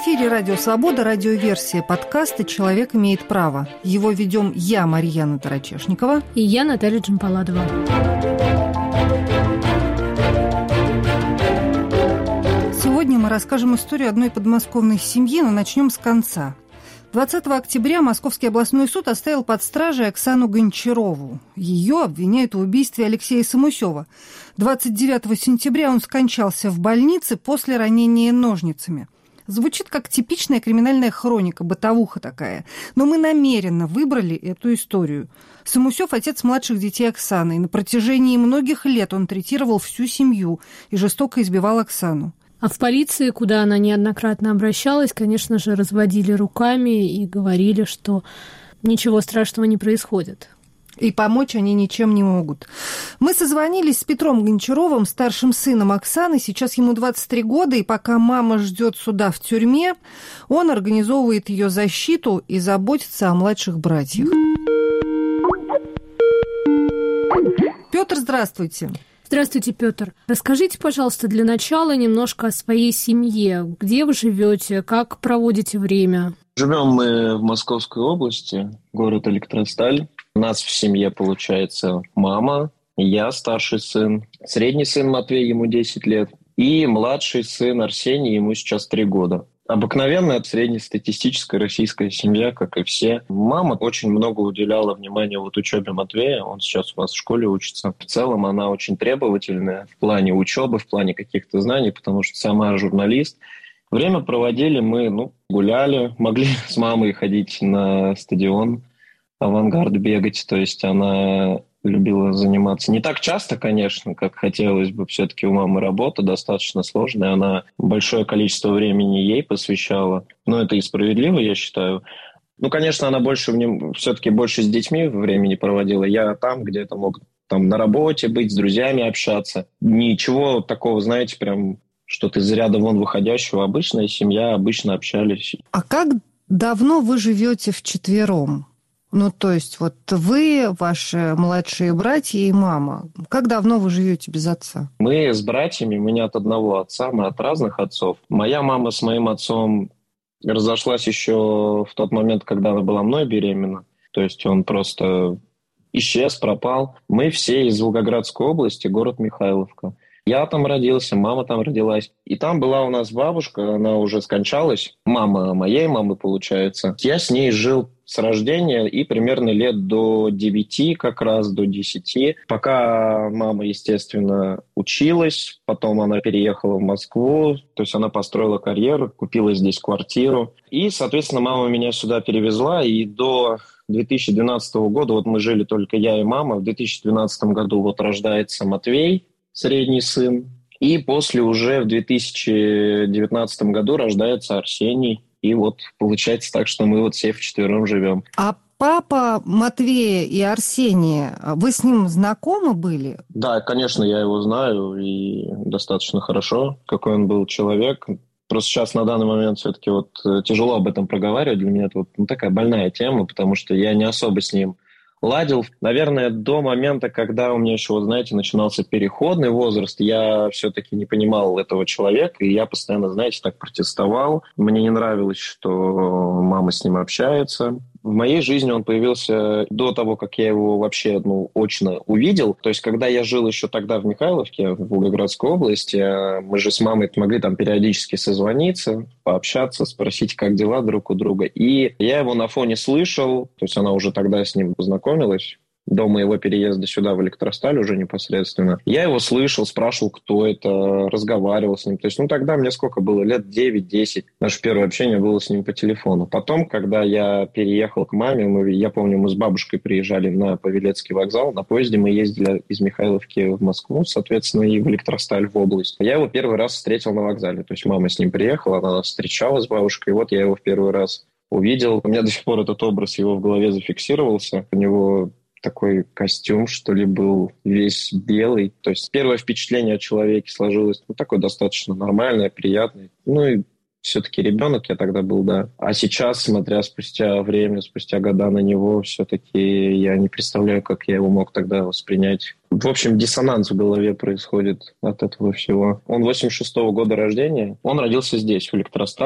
эфире «Радио Свобода», радиоверсия подкаста «Человек имеет право». Его ведем я, Марьяна Тарачешникова. И я, Наталья Джампаладова. Сегодня мы расскажем историю одной подмосковной семьи, но начнем с конца. 20 октября Московский областной суд оставил под стражей Оксану Гончарову. Ее обвиняют в убийстве Алексея Самусева. 29 сентября он скончался в больнице после ранения ножницами. Звучит как типичная криминальная хроника, бытовуха такая. Но мы намеренно выбрали эту историю. Самусев – отец младших детей Оксаны, и на протяжении многих лет он третировал всю семью и жестоко избивал Оксану. А в полиции, куда она неоднократно обращалась, конечно же, разводили руками и говорили, что ничего страшного не происходит. И помочь они ничем не могут. Мы созвонились с Петром Гончаровым, старшим сыном Оксаны. Сейчас ему 23 года, и пока мама ждет суда в тюрьме, он организовывает ее защиту и заботится о младших братьях. Петр, здравствуйте. Здравствуйте, Петр. Расскажите, пожалуйста, для начала немножко о своей семье. Где вы живете, как проводите время? Живем мы в Московской области, город Электросталь. У нас в семье, получается, мама, я, старший сын, средний сын Матвей, ему 10 лет, и младший сын Арсений, ему сейчас 3 года. Обыкновенная среднестатистическая российская семья, как и все. Мама очень много уделяла внимания учебе Матвея. Он сейчас у нас в школе учится. В целом она очень требовательная в плане учебы, в плане каких-то знаний, потому что сама журналист. Время проводили мы, гуляли, могли с мамой ходить на стадион, «Авангард» бегать. То есть она любила заниматься. Не так часто, конечно, как хотелось бы. Все-таки у мамы работа достаточно сложная. Она большое количество времени ей посвящала. Но это и справедливо, я считаю. Конечно, она все-таки больше с детьми времени проводила. Я там где-то мог на работе быть, с друзьями общаться. Ничего такого, знаете, прям что-то из ряда вон выходящего. Обычная семья, обычно общались. А как давно вы живете вчетвером? То есть вы, ваши младшие братья и мама. Как давно вы живете без отца? Мы с братьями, мы не от одного отца, мы от разных отцов. Моя мама с моим отцом разошлась еще в тот момент, когда она была мной беременна. То есть он просто исчез, пропал. Мы все из Волгоградской области, город Михайловка. Я там родился, мама там родилась. И там была у нас бабушка, она уже скончалась. Мама моей мамы, получается. Я с ней жил с рождения и примерно лет до 9, как раз до 10. Пока мама, естественно, училась, потом она переехала в Москву, то есть она построила карьеру, купила здесь квартиру. И, соответственно, мама меня сюда перевезла, и до 2012 года мы жили только я и мама. В 2012 году рождается Матвей, средний сын. И после уже в 2019 году рождается Арсений. И получается так, что мы все вчетвером живем. А папа Матвея и Арсения, вы с ним знакомы были? Да, конечно, я его знаю и достаточно хорошо, какой он был человек. Просто сейчас на данный момент все-таки тяжело об этом проговаривать. Для меня это такая больная тема, потому что я не особо с ним ладил. Наверное, до момента, когда у меня еще, начинался переходный возраст, я все-таки не понимал этого человека, и я постоянно, так протестовал. Мне не нравилось, что мама с ним общается. В моей жизни он появился до того, как я его вообще очно увидел. То есть, когда я жил еще тогда в Михайловке, в Волгоградской области, мы же с мамой могли там периодически созвониться, пообщаться, спросить, как дела друг у друга. И я его на фоне слышал, то есть она уже тогда с ним познакомилась. До моего переезда сюда, в Электросталь, уже непосредственно. Я его слышал, спрашивал, кто это, разговаривал с ним. То есть, тогда мне сколько было? Лет 9-10. Наше первое общение было с ним по телефону. Потом, когда я переехал к маме, я помню, мы с бабушкой приезжали на Павелецкий вокзал. На поезде мы ездили из Михайловки в Москву, соответственно, и в Электросталь, в область. Я его первый раз встретил на вокзале. То есть, мама с ним приехала, она нас встречала с бабушкой. И я его в первый раз увидел. У меня до сих пор этот образ его в голове зафиксировался. У него такой костюм, что ли, был весь белый. То есть первое впечатление о человеке сложилось такое достаточно нормальное, приятное. И все-таки ребенок я тогда был, да. А сейчас, смотря спустя время, спустя года на него, все-таки я не представляю, как я его мог тогда воспринять. В общем, диссонанс в голове происходит от этого всего. Он 86-го года рождения. Он родился здесь, в Электростале.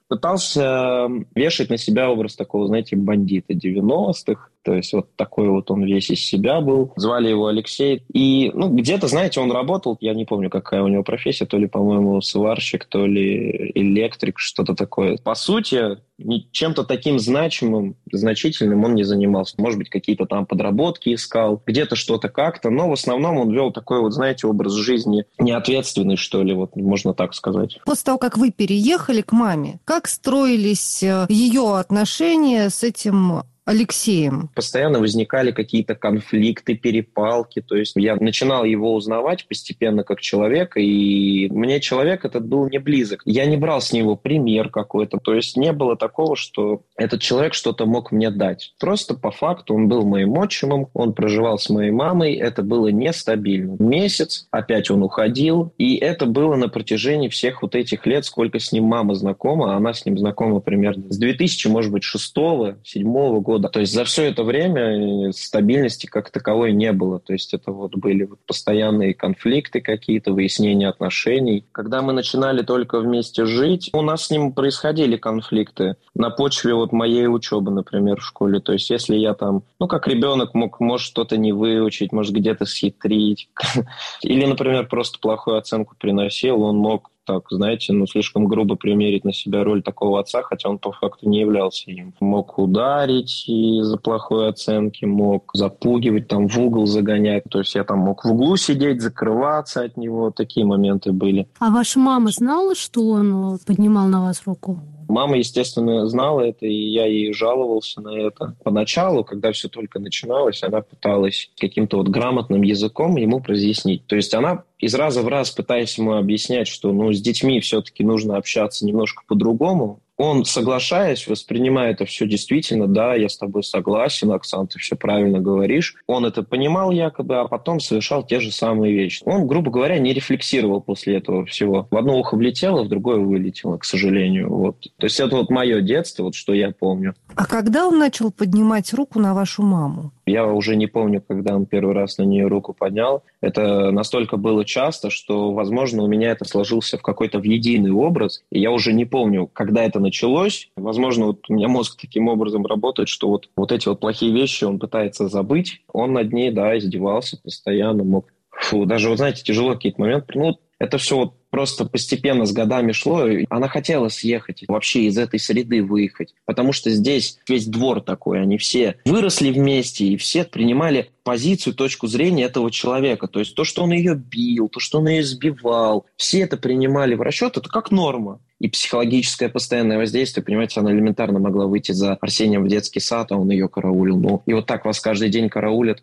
Пытался вешать на себя образ такого, знаете, бандита 90-х. То есть вот такой вот он весь из себя был. Звали его Алексей. И, где-то, знаете, он работал, я не помню, какая у него профессия, то ли, по-моему, сварщик, то ли электрик, что-то такое. По сути, чем-то таким значительным он не занимался. Может быть, какие-то там подработки искал, где-то что-то как-то, но в основном он вел такой вот, знаете, образ жизни неответственный, что ли, вот можно так сказать. После того, как вы переехали к маме, как строились ее отношения с этим Алексеем? Постоянно возникали какие-то конфликты, перепалки. То есть я начинал его узнавать постепенно как человека, и мне человек этот был не близок. Я не брал с него пример какой-то. То есть не было такого, что этот человек что-то мог мне дать. Просто по факту он был моим отчимом, он проживал с моей мамой, это было нестабильно. Месяц, опять он уходил, и это было на протяжении всех вот этих лет, сколько с ним мама знакома. Она с ним знакома примерно с 2000, может быть, 2006-2007 года. То есть за все это время стабильности как таковой не было. То есть это вот были постоянные конфликты какие-то, выяснения отношений. Когда мы начинали только вместе жить, у нас с ним происходили конфликты на почве вот моей учебы, например, в школе. То есть если я там, как ребенок может что-то не выучить, может где-то схитрить. Или, например, просто плохую оценку приносил, он мог так, знаете, слишком грубо примерить на себя роль такого отца, хотя он по факту не являлся им. Мог ударить из-за плохой оценки, мог запугивать, там в угол загонять. То есть я там мог в углу сидеть, закрываться от него. Такие моменты были. А ваша мама знала, что он поднимал на вас руку? Мама, естественно, знала это, и я ей жаловался на это. Поначалу, когда все только начиналось, она пыталась каким-то вот грамотным языком ему разъяснить. То есть она из раза в раз, пытаясь ему объяснять, что с детьми все-таки нужно общаться немножко по-другому, он, соглашаясь, воспринимая это все действительно, да, я с тобой согласен, Оксан, ты все правильно говоришь. Он это понимал якобы, а потом совершал те же самые вещи. Он, грубо говоря, не рефлексировал после этого всего. В одно ухо влетело, в другое вылетело, к сожалению. Вот. То есть это вот мое детство, вот что я помню. А когда он начал поднимать руку на вашу маму? Я уже не помню, когда он первый раз на нее руку поднял. Это настолько было часто, что, возможно, у меня это сложился в какой-то единый образ. И я уже не помню, когда это началось. Возможно, вот у меня мозг таким образом работает, что вот эти вот плохие вещи он пытается забыть. Он над ней, да, издевался постоянно, мог... даже, вот знаете, тяжело какие-то моменты. Это все вот просто постепенно с годами шло. И она хотела съехать, вообще из этой среды выехать. Потому что здесь весь двор такой. Они все выросли вместе, и все принимали позицию, точку зрения этого человека. То есть то, что он ее бил, то, что он ее избивал, все это принимали в расчет. Это как норма. И психологическое постоянное воздействие, понимаете, она элементарно могла выйти за Арсением в детский сад, а он ее караулил. И вот так вас каждый день караулят.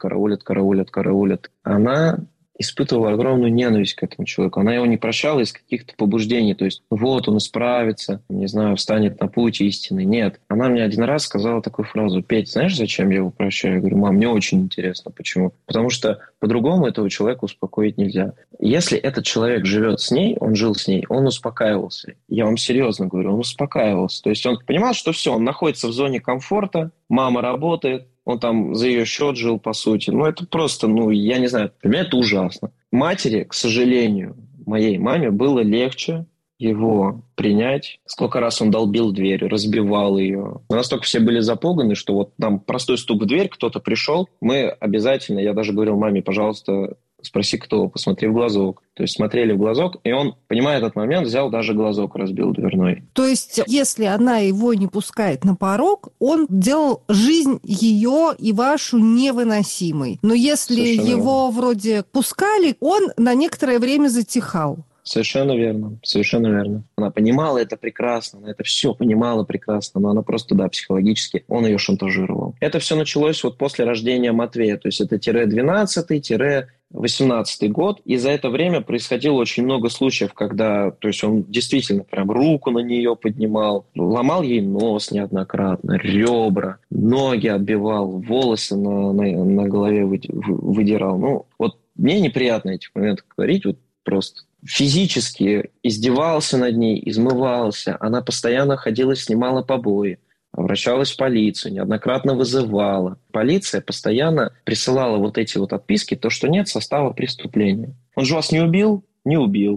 Она испытывала огромную ненависть к этому человеку. Она его не прощала из каких-то побуждений. То есть вот он исправится, не знаю, встанет на путь истины. Нет. Она мне один раз сказала такую фразу: «Петь, знаешь, зачем я его прощаю?» Я говорю: «Мам, мне очень интересно». Почему? Потому что по-другому этого человека успокоить нельзя. Если этот человек живет с ней, он жил с ней, он успокаивался. Я вам серьезно говорю, он успокаивался. То есть он понимал, что все, он находится в зоне комфорта, мама работает, он там за ее счет жил, по сути. Это просто, я не знаю, для меня это ужасно. Матери, к сожалению, моей маме было легче его принять. Сколько раз он долбил дверь, разбивал ее. Мы настолько все были запуганы, что вот нам простой стук в дверь, кто-то пришел, мы обязательно, я даже говорил маме: пожалуйста, спроси, кто, посмотри в глазок. То есть смотрели в глазок, и он, понимая этот момент, взял даже глазок, разбил дверной. То есть, если она его не пускает на порог, он делал жизнь ее и вашу невыносимой. Но если Совершенно его верно. вроде пускали, он на некоторое время затихал. Совершенно верно, совершенно верно. Она понимала это прекрасно, она это все понимала прекрасно, но она просто, да, психологически, он ее шантажировал. Это все началось вот после рождения Матвея, то есть это -12, -18 год, и за это время происходило очень много случаев, когда, то есть он действительно прям руку на нее поднимал, ломал ей нос неоднократно, ребра, ноги отбивал, волосы на голове выдирал. Вот мне неприятно этих моментов говорить, вот просто. Физически издевался над ней, измывался. Она постоянно ходила, снимала побои, обращалась в полицию, неоднократно вызывала. Полиция постоянно присылала вот эти вот отписки, то, что нет состава преступления. Он же вас не убил? Не убил.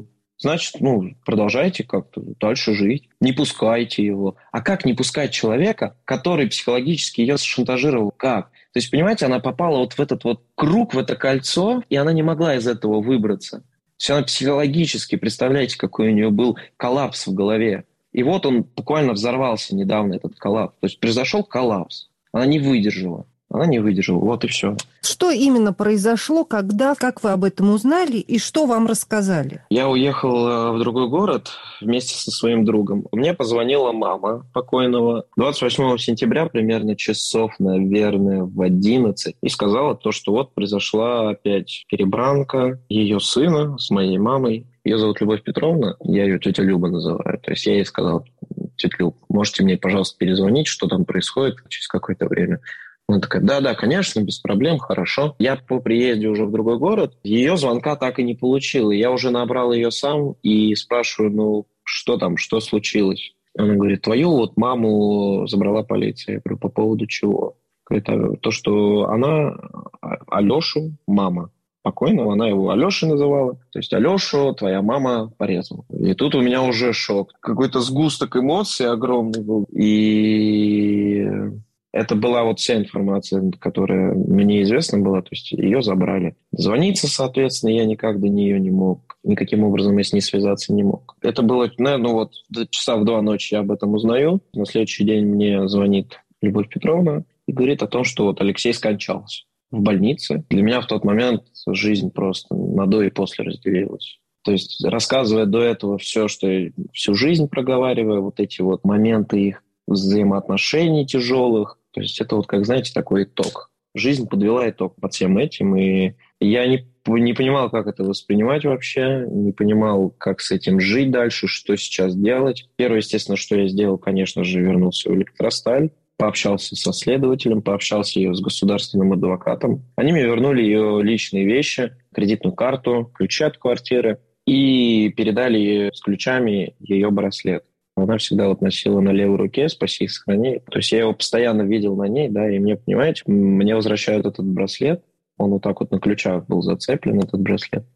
значит, продолжайте как-то дальше жить. Не пускайте его. А как не пускать человека, который психологически ее шантажировал? Как? То есть, понимаете, она попала вот в этот вот круг, в это кольцо, и она не могла из этого выбраться. То есть она психологически, представляете, какой у нее был коллапс в голове. И вот он буквально взорвался недавно, этот коллапс. То есть произошел коллапс. Она не выдержала. Вот и все. Что именно произошло, когда, как вы об этом узнали и что вам рассказали? Я уехал в другой город вместе со своим другом. Мне позвонила мама покойного 28 сентября, примерно часов, наверное, в 11, и сказала то, что вот произошла опять перебранка ее сына с моей мамой. Ее зовут Любовь Петровна, я ее тетя Люба называю. То есть я ей сказал: тетя Люб, можете мне, пожалуйста, перезвонить, что там происходит через какое-то время? Она такая: да, конечно, без проблем, хорошо. Я по приезде уже в другой город, ее звонка так и не получил. И я уже набрал ее сам и спрашиваю: что там, что случилось? Она говорит: твою вот маму забрала полиция. Я говорю: по поводу чего? Говорит: то, что она Алешу, мама покойного, она его Алешей называла. То есть Алешу твоя мама порезала. И тут у меня уже шок. Какой-то сгусток эмоций огромный был. И это была вот вся информация, которая мне известна была, то есть ее забрали. Звониться, соответственно, я никак до нее не мог, никаким образом я с ней связаться не мог. Это было, наверное, часа в 2 ночи я об этом узнаю. На следующий день мне звонит Любовь Петровна и говорит о том, что вот Алексей скончался в больнице. Для меня в тот момент жизнь просто на до и после разделилась. То есть, рассказывая до этого все, что я всю жизнь проговаривая, вот эти вот моменты их взаимоотношений тяжелых, то есть это вот, как знаете, такой итог. Жизнь подвела итог под всем этим, и я не понимал, как это воспринимать вообще, не понимал, как с этим жить дальше, что сейчас делать. Первое, естественно, что я сделал, конечно же, вернулся в Электросталь, пообщался со следователем, пообщался с государственным адвокатом. Они мне вернули ее личные вещи, кредитную карту, ключи от квартиры и передали с ключами ее браслет. Она всегда вот носила на левой руке, спаси и сохрани. То есть я его постоянно видел на ней, да, и мне, понимаете, мне возвращают этот браслет. Он вот так вот на ключах был зацеплен, этот браслет.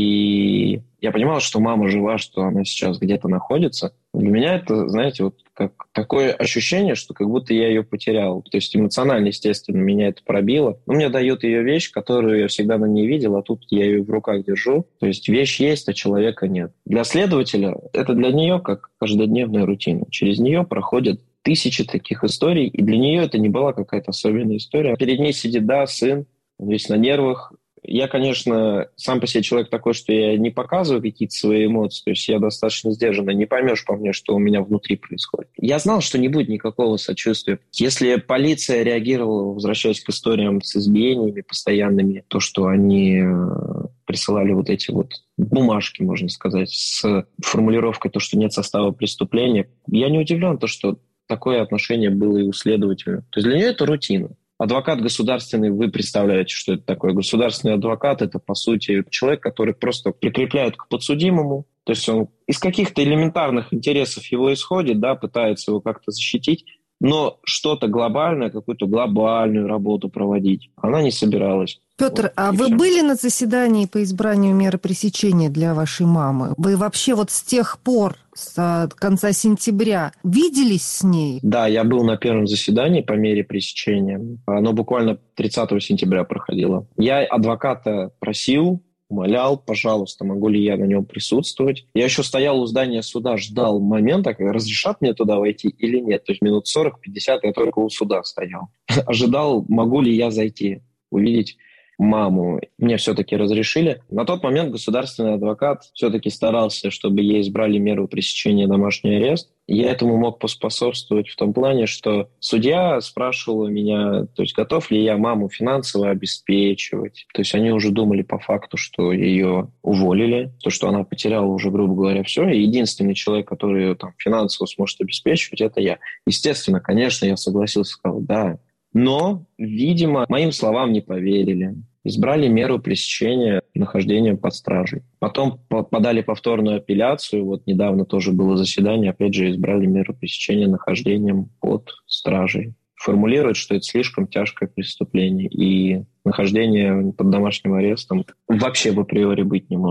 И я понимал, что мама жива, что она сейчас где-то находится. Для меня это, знаете, вот как такое ощущение, что как будто я ее потерял. То есть эмоционально, естественно, меня это пробило. Но мне дают ее вещь, которую я всегда на ней видел, а тут я ее в руках держу. То есть вещь есть, а человека нет. Для следователя это для нее как каждодневная рутина. Через нее проходят тысячи таких историй, и для нее это не была какая-то особенная история. Перед ней сидит, да, сын, он весь на нервах. Я, конечно, сам по себе человек такой, что я не показываю какие-то свои эмоции, то есть я достаточно сдержанный, не поймешь по мне, что у меня внутри происходит. Я знал, что не будет никакого сочувствия. Если полиция реагировала, возвращаясь к историям с избиениями постоянными, то, что они присылали вот эти вот бумажки, можно сказать, с формулировкой, то, что нет состава преступления, я не удивлен, то, что такое отношение было и у следователя. То есть для нее это рутина. Адвокат государственный, вы представляете, что это такое. Государственный адвокат – это, по сути, человек, который просто прикрепляют к подсудимому. То есть он из каких-то элементарных интересов его исходит, да, пытается его как-то защитить, но что-то глобальное, какую-то глобальную работу проводить она не собиралась. Петр, вот, а вы все. были на заседании по избранию меры пресечения для вашей мамы? Вы вообще вот с тех пор, с конца сентября, виделись с ней? Да, я был на первом заседании по мере пресечения. Оно буквально 30 сентября проходило. Я адвоката просил, умолял: пожалуйста, могу ли я на нем присутствовать. Я еще стоял у здания суда, ждал момента, когда разрешат мне туда войти или нет. То есть минут 40-50 я только у суда стоял. Ожидал, могу ли я зайти, увидеть маму. Мне все-таки разрешили. На тот момент государственный адвокат все-таки старался, чтобы ей избрали меру пресечения домашний арест. Я этому мог поспособствовать в том плане, что судья спрашивал меня, то есть готов ли я маму финансово обеспечивать. То есть они уже думали по факту, что ее уволили, то, что она потеряла уже, грубо говоря, все. И единственный человек, который ее там финансово сможет обеспечивать, это я. Естественно, конечно, я согласился, сказал, да. Но, видимо, моим словам не поверили. Избрали меру пресечения нахождением под стражей. Потом подали повторную апелляцию. Вот недавно тоже было заседание. Опять же, избрали меру пресечения нахождением под стражей. Формулируют, что это слишком тяжкое преступление. И нахождение под домашним арестом вообще в априори быть не может.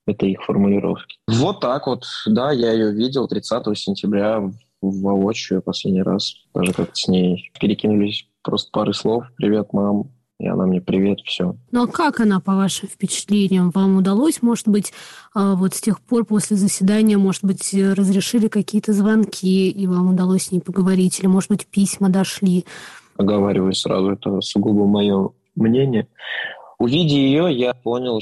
Это их формулировки. Вот так вот. Да, я ее видел 30 сентября воочию последний раз. Даже как-то с ней перекинулись просто пары слов. «Привет, мам». И она мне: «Привет», все. Ну а как она, по вашим впечатлениям? Вам удалось, может быть, вот с тех пор после заседания, может быть, разрешили какие-то звонки, и вам удалось с ней поговорить, или, может быть, письма дошли? Оговариваю сразу, это сугубо мое мнение. Увидя ее, я понял,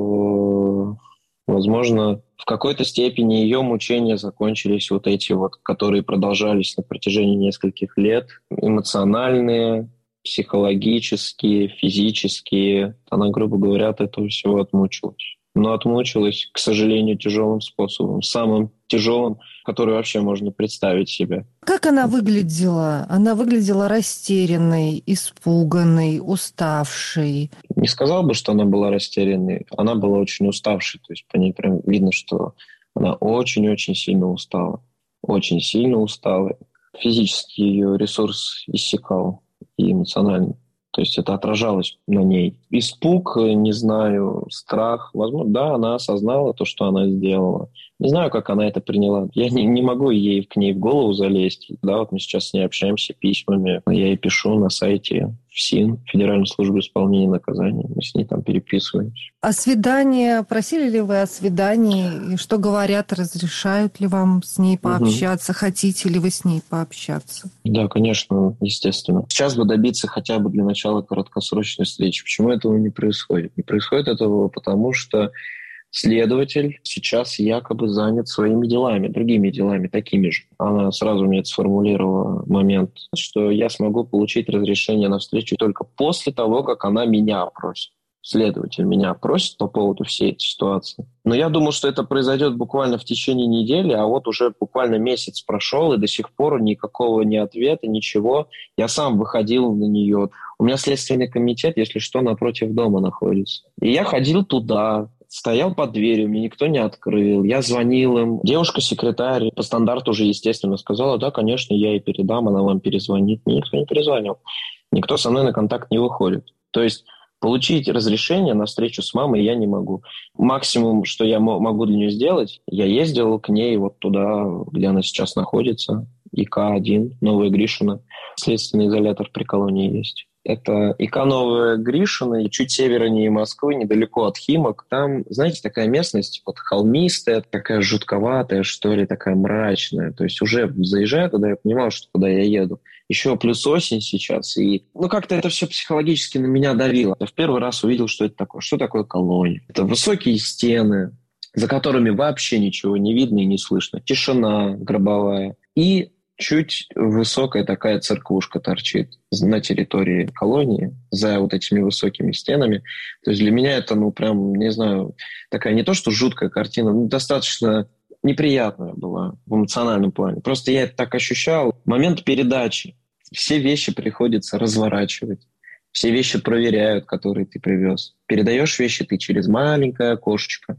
что, возможно, в какой-то степени ее мучения закончились вот эти вот, которые продолжались на протяжении нескольких лет, эмоциональные, психологические, физические. Она, грубо говоря, от этого всего отмучилась. Но отмучилась, к сожалению, тяжелым способом, самым тяжелым, который вообще можно представить себе. Как она выглядела? Она выглядела растерянной, испуганной, уставшей. Не сказал бы, что она была растерянной. Она была очень уставшей. То есть по ней прям видно, что она очень-очень сильно устала. Очень сильно устала. Физически ее ресурс иссякал и эмоционально. То есть это отражалось на ней. Испуг, не знаю, страх. Возможно, да, она осознала то, что она сделала. Не знаю, как она это приняла. Я не могу к ней в голову залезть. Да, вот мы сейчас с ней общаемся письмами. Я ей пишу на сайте ФСИН, Федеральную службу исполнения наказаний. Мы с ней там переписываемся. А свидание? Просили ли вы о свидании? И что говорят? Разрешают ли вам с ней пообщаться? Хотите ли вы с ней пообщаться? Да, конечно, естественно. Сейчас бы добиться хотя бы для начала краткосрочной встречи. Почему этого не происходит? Не происходит этого потому, что следователь сейчас якобы занят своими делами, другими делами, такими же. Она сразу мне сформулировала момент, что я смогу получить разрешение на встречу только после того, как она меня опросит. Следователь меня опросит по поводу всей этой ситуации. Но я думал, что это произойдет буквально в течение недели, а вот уже буквально месяц прошел, и до сих пор никакого ни ответа, ничего. Я сам выходил на нее. У меня следственный комитет, если что, напротив дома находится. И я ходил туда, стоял под дверью, мне никто не открыл. Я звонил им. Девушка-секретарь по стандарту уже, естественно, сказала: да, конечно, я ей передам, она вам перезвонит. Мне никто не перезвонил. Никто со мной на контакт не выходит. То есть получить разрешение на встречу с мамой я не могу. Максимум, что я могу для нее сделать, я ездил к ней вот туда, где она сейчас находится, ИК-1, Новая Гришина. Следственный изолятор при колонии есть. Это ИК Новая Гришина, чуть севернее Москвы, недалеко от Химок. Там, знаете, такая местность вот холмистая, такая жутковатая, что ли, такая мрачная. То есть уже заезжая туда, я понимал, что куда я еду. Еще плюс осень сейчас, и как-то это все психологически на меня давило. Я в первый раз увидел, что это такое. Что такое колония? Это высокие стены, за которыми вообще ничего не видно и не слышно. Тишина гробовая. И чуть высокая такая церквушка торчит на территории колонии за вот этими высокими стенами. То есть для меня это, прям, не знаю, такая не то что жуткая картина, достаточно неприятная была в эмоциональном плане. Просто я это так ощущал. Момент передачи. Все вещи приходится разворачивать. Все вещи проверяют, которые ты привез. Передаешь вещи ты через маленькое окошечко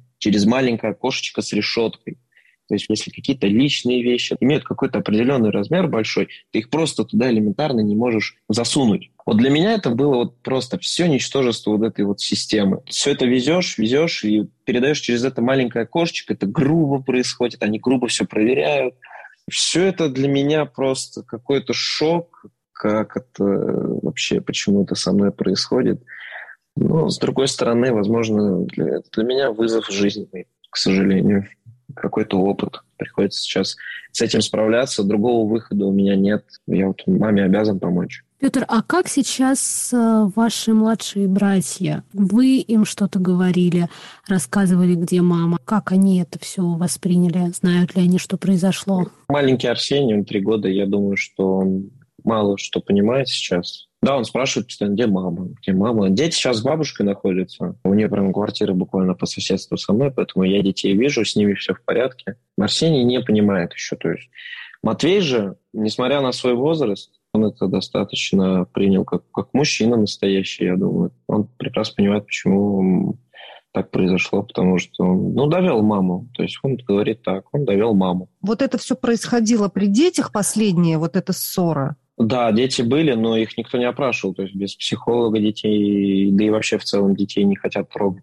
с решеткой. То есть если какие-то личные вещи имеют какой-то определенный размер большой, ты их просто туда элементарно не можешь засунуть. Вот для меня это было вот просто все ничтожество вот этой вот системы. Все это везешь и передаешь через это маленькое окошечко, это грубо происходит, они грубо все проверяют. Все это для меня просто какой-то шок, как это вообще, почему это со мной происходит. Но, с другой стороны, возможно, для меня вызов жизненный, к сожалению. Какой-то опыт. Приходится сейчас с этим справляться. Другого выхода у меня нет. Я вот маме обязан помочь. Петр, а как сейчас ваши младшие братья? Вы им что-то говорили, рассказывали, где мама? Как они это все восприняли? Знают ли они, что произошло? Маленький Арсений, он 3 года. Я думаю, что он мало что понимает сейчас. Да, он спрашивает постоянно: где мама? Где мама? Дети сейчас с бабушкой находятся. У нее прям квартира буквально по соседству со мной, поэтому я детей вижу, с ними все в порядке. Арсений не понимает еще. То есть Матвей же, несмотря на свой возраст, он это достаточно принял как мужчина настоящий, я думаю. Он прекрасно понимает, почему так произошло, потому что он довел маму. То есть он говорит так, он довел маму. Вот это все происходило при детях, последняя вот эта ссора? Да, дети были, но их никто не опрашивал. То есть без психолога детей, да и вообще в целом детей не хотят трогать.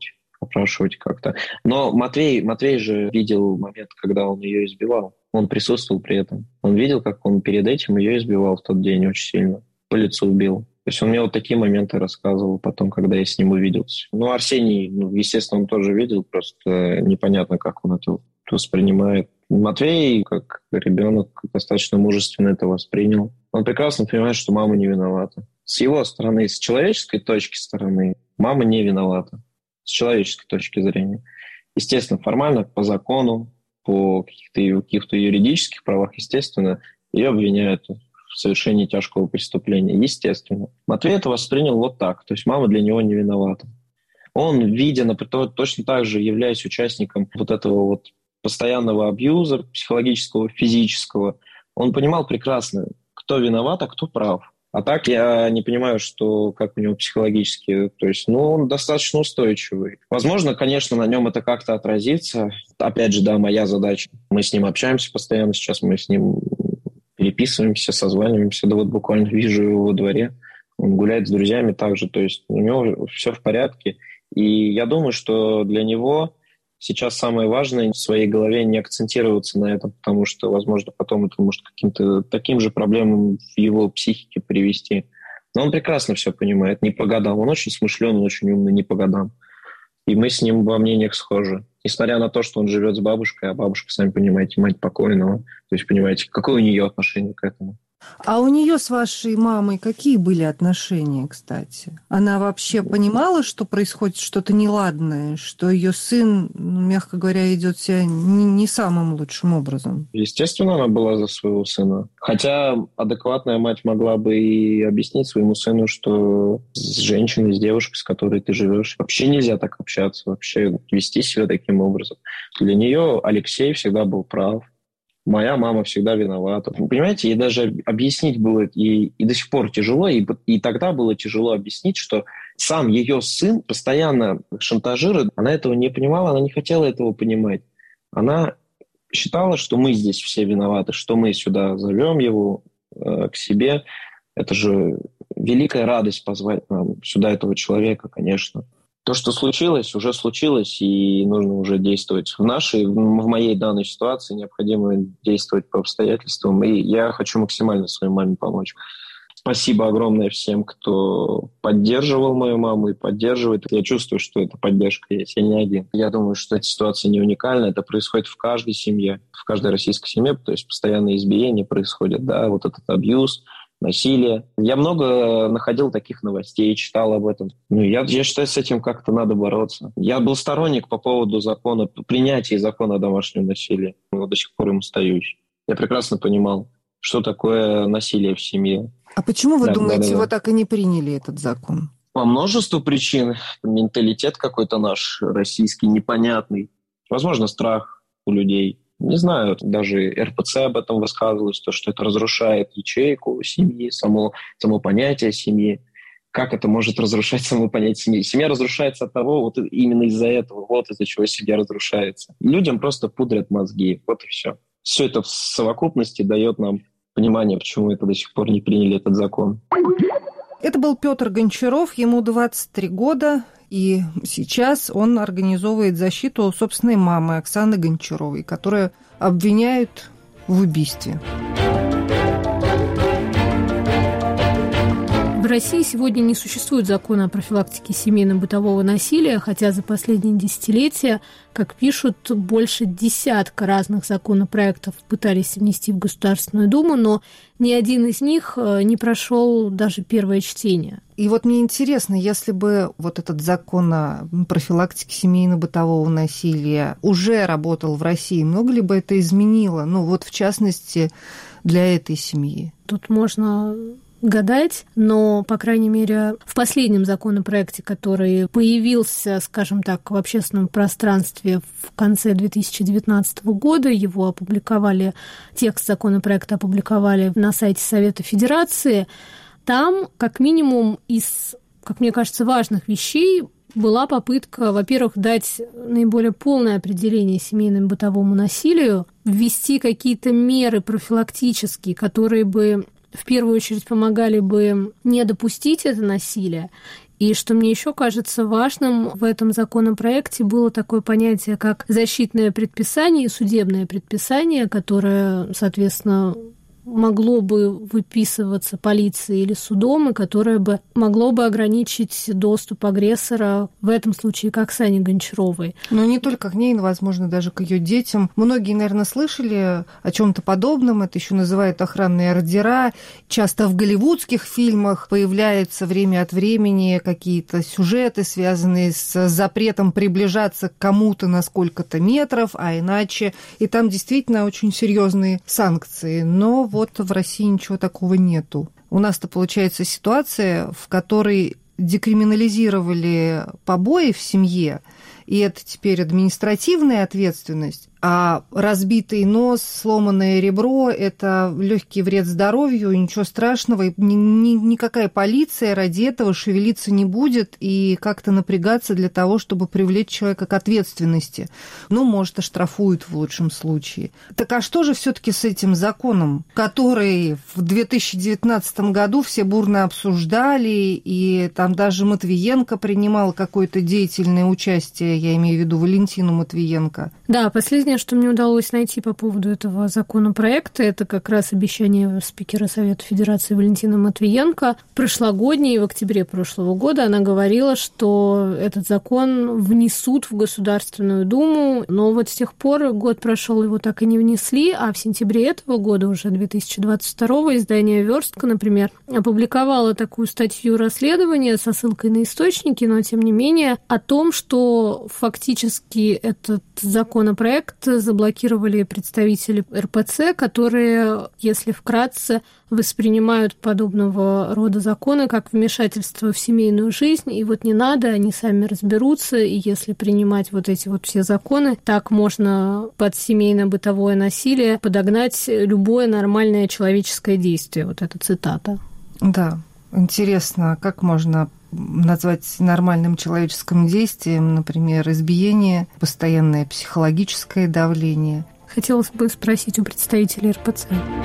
опрашивать как-то. Но Матвей же видел момент, когда он ее избивал. Он присутствовал при этом. Он видел, как он перед этим ее избивал в тот день очень сильно. По лицу бил. То есть он мне вот такие моменты рассказывал потом, когда я с ним увиделся. Ну, Арсений, естественно, он тоже видел, просто непонятно, как он это воспринимает. Матвей, как ребенок, достаточно мужественно это воспринял. Он прекрасно понимает, что мама не виновата. С его стороны, с человеческой точки стороны, мама не виновата. С человеческой точки зрения. Естественно, формально, по закону, по каких-то юридических правах, естественно, ее обвиняют в совершении тяжкого преступления. Естественно. Матвей это воспринял вот так. То есть мама для него не виновата. Он, видя, например, точно так же, являясь участником вот этого вот постоянного абьюза, психологического, физического, он понимал прекрасно, кто виноват, а кто прав. А так я не понимаю, что как у него психологически, то есть, он достаточно устойчивый. Возможно, конечно, на нем это как-то отразится. Опять же, да, моя задача. Мы с ним общаемся постоянно, сейчас мы с ним переписываемся, созваниваемся. Да вот буквально вижу его во дворе. Он гуляет с друзьями также, то есть у него все в порядке. И я думаю, что для него сейчас самое важное в своей голове не акцентироваться на этом, потому что, возможно, потом это может к каким-то таким же проблемам в его психике привести. Но он прекрасно все понимает, не по годам. Он очень смышленый, очень умный, не по годам. И мы с ним во мнениях схожи. Несмотря на то, что он живет с бабушкой, а бабушка, сами понимаете, мать покойного. То есть, понимаете, какое у нее отношение к этому. А у нее с вашей мамой какие были отношения, кстати? Она вообще понимала, что происходит что-то неладное, что ее сын, мягко говоря, идет себя не самым лучшим образом? Естественно, она была за своего сына. Хотя адекватная мать могла бы и объяснить своему сыну, что с женщиной, с девушкой, с которой ты живешь, вообще нельзя так общаться, вообще вести себя таким образом. Для нее Алексей всегда был прав. Моя мама всегда виновата. Понимаете, ей даже объяснить было и до сих пор тяжело, и тогда было тяжело объяснить, что сам ее сын постоянно шантажирует. Она этого не понимала, она не хотела этого понимать. Она считала, что мы здесь все виноваты, что мы сюда зовем его к себе. Это же великая радость позвать нам сюда этого человека, конечно. То, что случилось, уже случилось, и нужно уже действовать. В моей данной ситуации необходимо действовать по обстоятельствам, и я хочу максимально своей маме помочь. Спасибо огромное всем, кто поддерживал мою маму и поддерживает. Я чувствую, что эта поддержка есть, я не один. Я думаю, что эта ситуация не уникальна, это происходит в каждой семье, в каждой российской семье, то есть постоянные избиения происходят, да, вот этот абьюз, насилие. Я много находил таких новостей, читал об этом. Я считаю, с этим как-то надо бороться. Я был сторонник по поводу принятия закона о домашнем насилии. До сих пор им остаюсь. Я прекрасно понимал, что такое насилие в семье. А почему вы думаете, вы так и не приняли этот закон? По множеству причин. Менталитет какой-то наш российский непонятный. Возможно, страх у людей. Не знаю, даже РПЦ об этом высказывалось, что это разрушает ячейку семьи, само понятие семьи. Как это может разрушать само понятие семьи? Семья разрушается от того, вот именно из-за этого, вот из-за чего семья разрушается. Людям просто пудрят мозги, вот и все. Все это в совокупности дает нам понимание, почему это до сих пор не приняли этот закон. Это был Петр Гончаров, ему 23 года, и сейчас он организовывает защиту собственной мамы Оксаны Гончаровой, которую обвиняют в убийстве. В России сегодня не существует закона о профилактике семейно-бытового насилия, хотя за последние десятилетия, как пишут, больше десятка разных законопроектов пытались внести в Государственную Думу, но ни один из них не прошел даже первое чтение. И вот мне интересно, если бы вот этот закон о профилактике семейно-бытового насилия уже работал в России, много ли бы это изменило? В частности, для этой семьи. Тут можно гадать, но, по крайней мере, в последнем законопроекте, который появился, скажем так, в общественном пространстве в конце 2019 года, его опубликовали, текст законопроекта опубликовали на сайте Совета Федерации, там, как минимум, из, как мне кажется, важных вещей была попытка, во-первых, дать наиболее полное определение семейно-бытовому насилию, ввести какие-то меры профилактические, которые бы в первую очередь помогали бы не допустить это насилие, И что мне еще кажется важным в этом законопроекте, было такое понятие, как защитное предписание и судебное предписание, которое, соответственно, могло бы выписываться полицией или судом, и которое бы могло бы ограничить доступ агрессора, в этом случае к Оксане Гончаровой. Но не только к ней, но, возможно, даже к ее детям. Многие, наверное, слышали о чем-то подобном. Это еще называют охранные ордера. Часто в голливудских фильмах появляются время от времени какие-то сюжеты, связанные с запретом приближаться к кому-то на сколько-то метров, а иначе. И там действительно очень серьезные санкции. Но вот в России ничего такого нету. У нас-то получается ситуация, в которой декриминализировали побои в семье, и это теперь административная ответственность, а разбитый нос, сломанное ребро – это легкий вред здоровью, ничего страшного, и никакая полиция ради этого шевелиться не будет и как-то напрягаться для того, чтобы привлечь человека к ответственности. Ну, может, оштрафуют в лучшем случае. Так а что же все-таки с этим законом, который в 2019 году все бурно обсуждали, и там даже Матвиенко принимал какое-то деятельное участие, я имею в виду Валентину Матвиенко? Да, последнее, что мне удалось найти по поводу этого законопроекта, это как раз обещание спикера Совета Федерации Валентины Матвиенко. Прошлогодней, в октябре прошлого года, она говорила, что этот закон внесут в Государственную Думу, но вот с тех пор год прошел, его так и не внесли, а в сентябре этого года, уже 2022, издание «Верстка», например, опубликовало такую статью расследования со ссылкой на источники, но тем не менее о том, что фактически этот законопроект заблокировали представители РПЦ, которые, если вкратце, воспринимают подобного рода законы как вмешательство в семейную жизнь, и вот не надо, они сами разберутся, и если принимать вот эти вот все законы, так можно под семейно-бытовое насилие подогнать любое нормальное человеческое действие. Вот эта цитата. Да, интересно, как можно назвать нормальным человеческим действием, например, избиение, постоянное психологическое давление. Хотелось бы спросить у представителей РПЦ.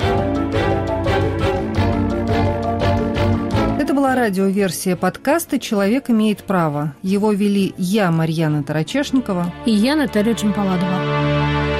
Это была радиоверсия подкаста «Человек имеет право». Его вели я, Марьяна Тарачешникова, и я, Наталья Джампаладова.